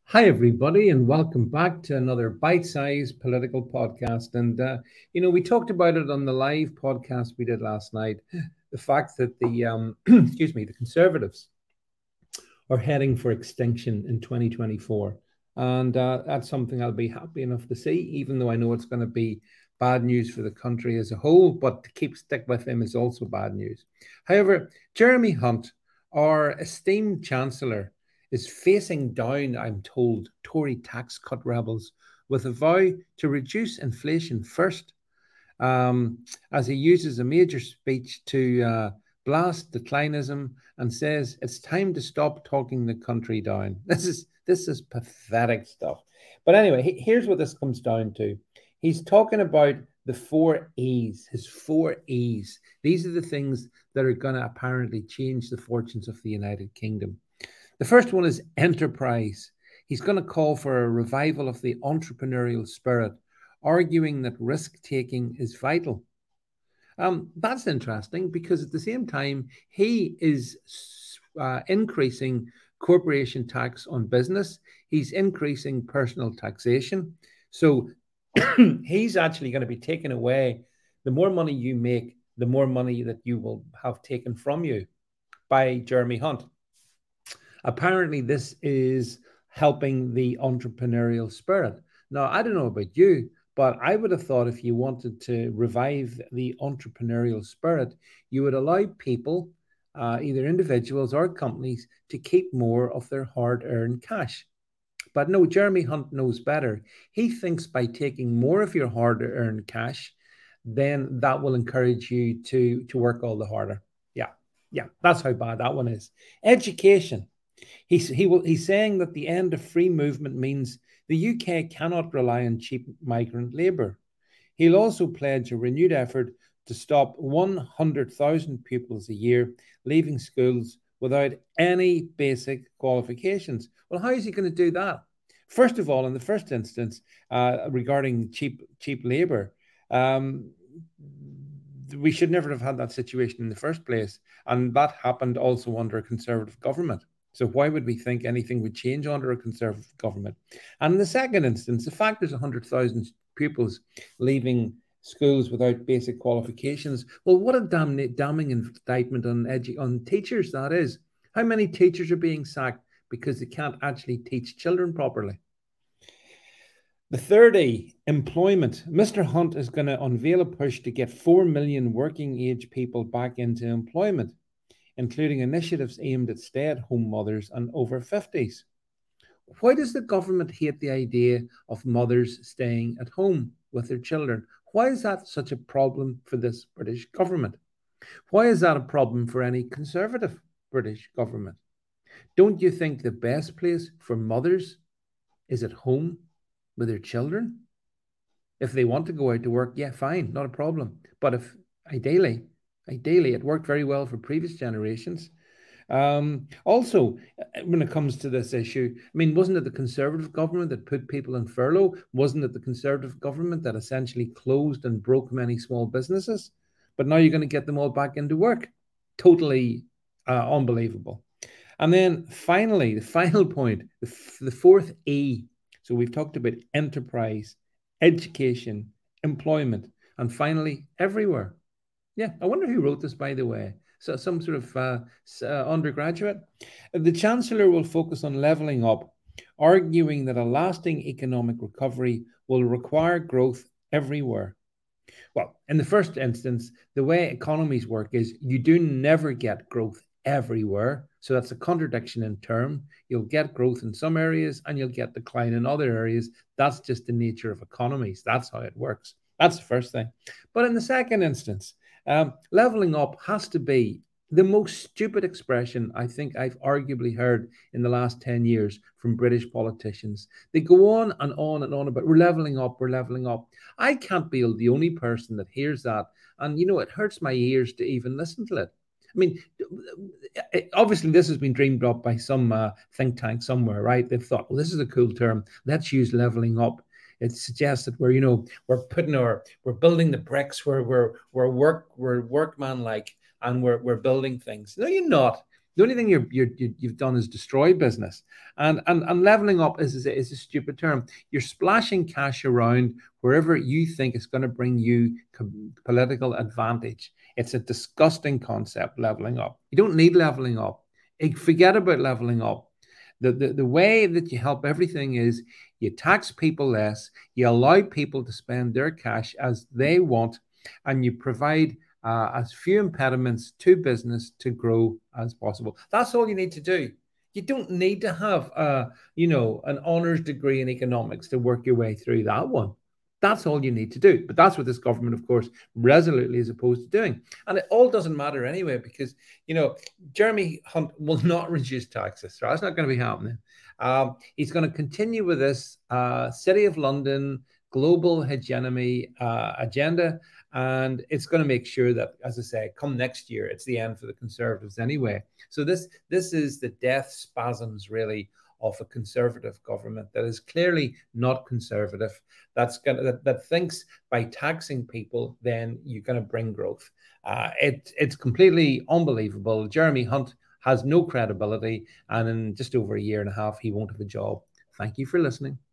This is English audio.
Hi, everybody, and welcome back to another bite-sized political podcast. We talked about it on the live podcast we did last night. The fact that the excuse me, the Conservatives are heading for extinction in 2024, and that's something I'll be happy enough to see, even though I know it's going to be bad news for the country as a whole. But to keep stick with him is also bad news. However, Jeremy Hunt, our esteemed Chancellor, is facing down, I'm told, Tory tax cut rebels with a vow to reduce inflation first, as he uses a major speech to blast declinism and says it's time to stop talking the country down. This is pathetic stuff. But anyway, here's what this comes down to. He's talking about the four E's, his four E's. These are the things that are going to apparently change the fortunes of the United Kingdom. The first one is enterprise. He's going to call for a revival of the entrepreneurial spirit, arguing that risk taking is vital. That's interesting because at the same time, he is increasing corporation tax on business, he's increasing personal taxation. So he's actually going to be taking away the more money you make, the more money that you will have taken from you by Jeremy Hunt. Apparently, this is helping the entrepreneurial spirit. Now, I don't know about you, but I would have thought if you wanted to revive the entrepreneurial spirit, you would allow people, either individuals or companies, to keep more of their hard earned cash. But no, Jeremy Hunt knows better. He thinks by taking more of your hard earned cash, then that will encourage you to work all the harder. Yeah, yeah, that's how bad that one is. Education. He's saying that the end of free movement means the UK cannot rely on cheap migrant labour. He'll also pledge a renewed effort to stop 100,000 pupils a year leaving schools without any basic qualifications. Well, how is he going to do that? First of all, in the first instance, regarding cheap labour, um, we should never have had that situation in the first place, and that happened also under a Conservative government. So why would we think anything would change under a Conservative government? And in the second instance, the fact there's 100,000 pupils leaving schools without basic qualifications, well, what a damning indictment on teachers that is. How many teachers are being sacked because they can't actually teach children properly? The third E, employment. Mr. Hunt is going to unveil a push to get 4 million working age people back into employment, including initiatives aimed at stay-at-home mothers and over 50s. Why does the government hate the idea of mothers staying at home with their children? Why is that such a problem for this British government? Why is that a problem for any Conservative British government? Don't you think the best place for mothers is at home with their children? If they want to go out to work, yeah, fine, not a problem. But if ideally, it worked very well for previous generations. Also, when it comes to this issue, I mean, wasn't it the Conservative government that put people in furlough? Wasn't it the Conservative government that essentially closed and broke many small businesses? But now you're going to get them all back into work. Totally unbelievable. And then finally, the final point, the fourth E. So we've talked about enterprise, education, employment, and finally, everywhere. Yeah, I wonder who wrote this, by the way. So some sort of undergraduate. The Chancellor will focus on levelling up, arguing that a lasting economic recovery will require growth everywhere. Well, in the first instance, the way economies work is you do never get growth everywhere. So that's a contradiction in term. You'll get growth in some areas and you'll get decline in other areas. That's just the nature of economies. That's how it works. That's the first thing. But in the second instance, leveling up has to be the most stupid expression I think I've arguably heard in the last 10 years from British politicians. They go on and on and on about we're leveling up, we're leveling up. I can't be the only person that hears that. And, it hurts my ears to even listen to it. I mean, obviously, this has been dreamed up by some think tank somewhere, right? They've thought, well, this is a cool term. Let's use leveling up. It suggests that we're building the bricks, we're workman like, and we're building things. No, you're not. The only thing you've done is destroy business. And leveling up is a stupid term. You're splashing cash around wherever you think it's going to bring you political advantage. It's a disgusting concept, leveling up. You don't need leveling up. Forget about leveling up. The way that you help everything is you tax people less, you allow people to spend their cash as they want, and you provide as few impediments to business to grow as possible. That's all you need to do. You don't need to have, an honors degree in economics to work your way through that one. That's all you need to do. But that's what this government, of course, resolutely is opposed to doing. And it all doesn't matter anyway, because, Jeremy Hunt will not reduce taxes. So that's not going to be happening. He's going to continue with this City of London global hegemony agenda. And it's going to make sure that, as I say, come next year, it's the end for the Conservatives anyway. So this is the death spasms, really, of a Conservative government that is clearly not conservative, that thinks by taxing people, then you're going to bring growth. It's completely unbelievable. Jeremy Hunt has no credibility, and in just over a year and a half, he won't have a job. Thank you for listening.